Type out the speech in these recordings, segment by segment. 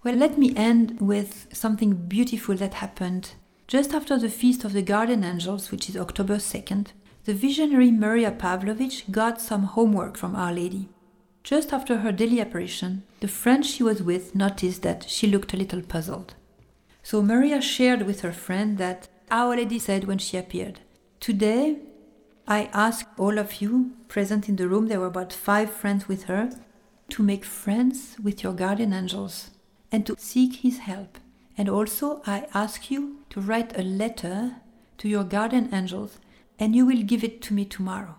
Well, let me end with something beautiful that happened. Just after the Feast of the Guardian Angels, which is October 2nd, the visionary Maria Pavlovich got some homework from Our Lady. Just after her daily apparition, the friend she was with noticed that she looked a little puzzled. So Maria shared with her friend that Our Lady said when she appeared, "Today, I ask all of you present in the room," there were about 5 friends with her, "to make friends with your guardian angels and to seek his help. And also I ask you to write a letter to your guardian angels and you will give it to me tomorrow."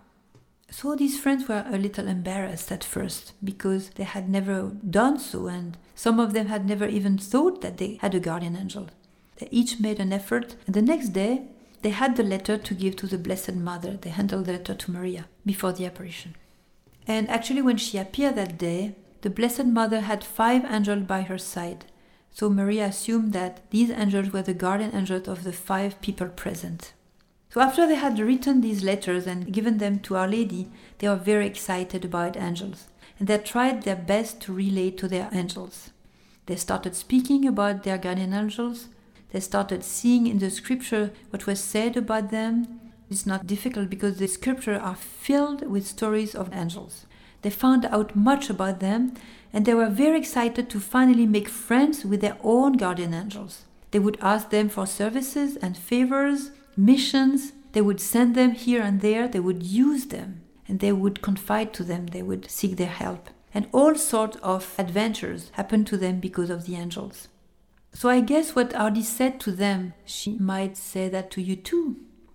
So these friends were a little embarrassed at first because they had never done so, and some of them had never even thought that they had a guardian angel. They each made an effort, and the next day they had the letter to give to the Blessed Mother. They handed the letter to Maria before the apparition. And actually when she appeared that day, the Blessed Mother had 5 angels by her side. So Maria assumed that these angels were the guardian angels of the 5 people present. So after they had written these letters and given them to Our Lady, they were very excited about angels. And they tried their best to relate to their angels. They started speaking about their guardian angels. They started seeing in the scripture what was said about them. It's not difficult because the scriptures are filled with stories of angels. They found out much about them, and they were very excited to finally make friends with their own guardian angels. They would ask them for services and favors, missions. They would send them here and there. They would use them, and they would confide to them. They would seek their help. And all sorts of adventures happened to them because of the angels. So I guess what Ardi said to them, she might say that to you too.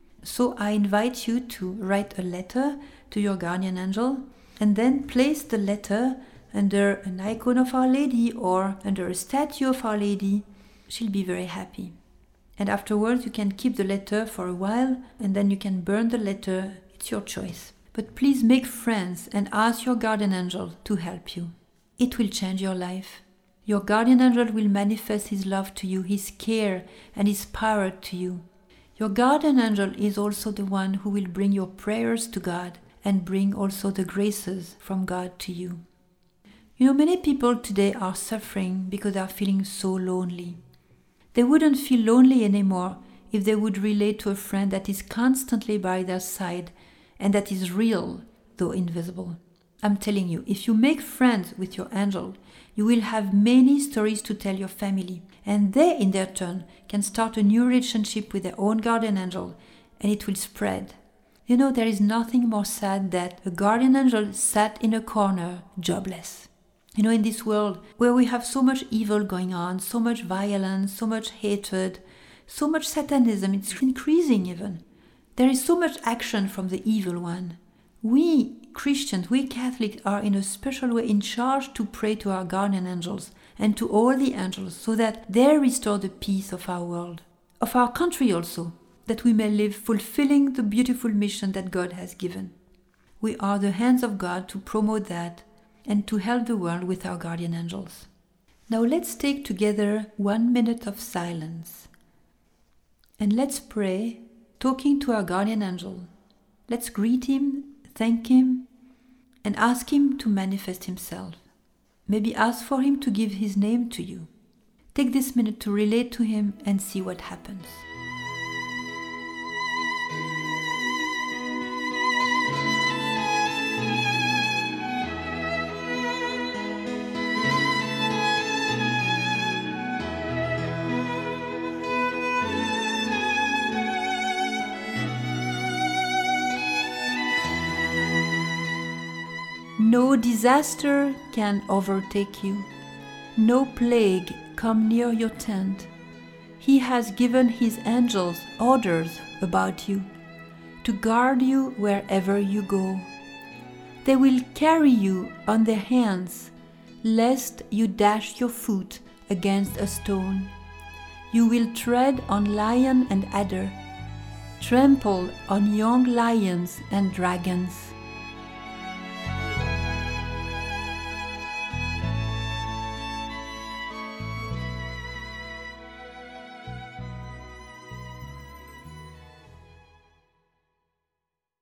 So I invite you to write a letter to your guardian angel and then place the letter under an icon of Our Lady or under a statue of Our Lady. She'll be very happy. And afterwards you can keep the letter for a while and then you can burn the letter. It's your choice. But please make friends and ask your guardian angel to help you. It will change your life. Your guardian angel will manifest his love to you, his care and his power to you. Your guardian angel is also the one who will bring your prayers to God and bring also the graces from God to you. You know, many people today are suffering because they are feeling so lonely. They wouldn't feel lonely anymore if they would relate to a friend that is constantly by their side and that is real, though invisible. I'm telling you, if you make friends with your angel, you will have many stories to tell your family, and they, in their turn, can start a new relationship with their own guardian angel, and it will spread. You know, there is nothing more sad that a guardian angel sat in a corner, jobless. You know, in this world where we have so much evil going on, so much violence, so much hatred, so much satanism, it's increasing even. There is so much action from the evil one. We Christians, we Catholics are in a special way in charge to pray to our guardian angels and to all the angels so that they restore the peace of our world, of our country also, that we may live fulfilling the beautiful mission that God has given. We are the hands of God to promote that and to help the world with our guardian angels. Now let's take together 1 minute of silence and let's pray, talking to our guardian angel. Let's greet him, thank him, and ask him to manifest himself. Maybe ask for him to give his name to you. Take this minute to relate to him and see what happens. No disaster can overtake you, no plague come near your tent. He has given his angels orders about you, to guard you wherever you go. They will carry you on their hands, lest you dash your foot against a stone. You will tread on lion and adder, trample on young lions and dragons.